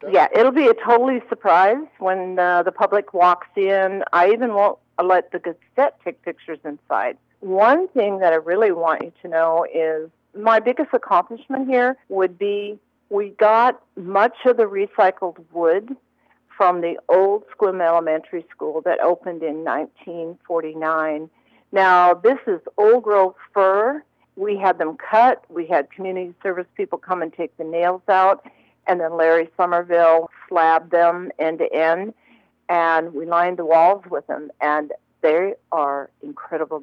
Yeah, it'll be a totally surprise when the public walks in. I even won't let the Gazette take pictures inside. One thing that I really want you to know is my biggest accomplishment here would be we got much of the recycled wood from the old Squim Elementary School that opened in 1949. Now, this is old growth fir. We had them cut. We had community service people come and take the nails out, and then Larry Somerville slabbed them end to end, and we lined the walls with them, and they are incredible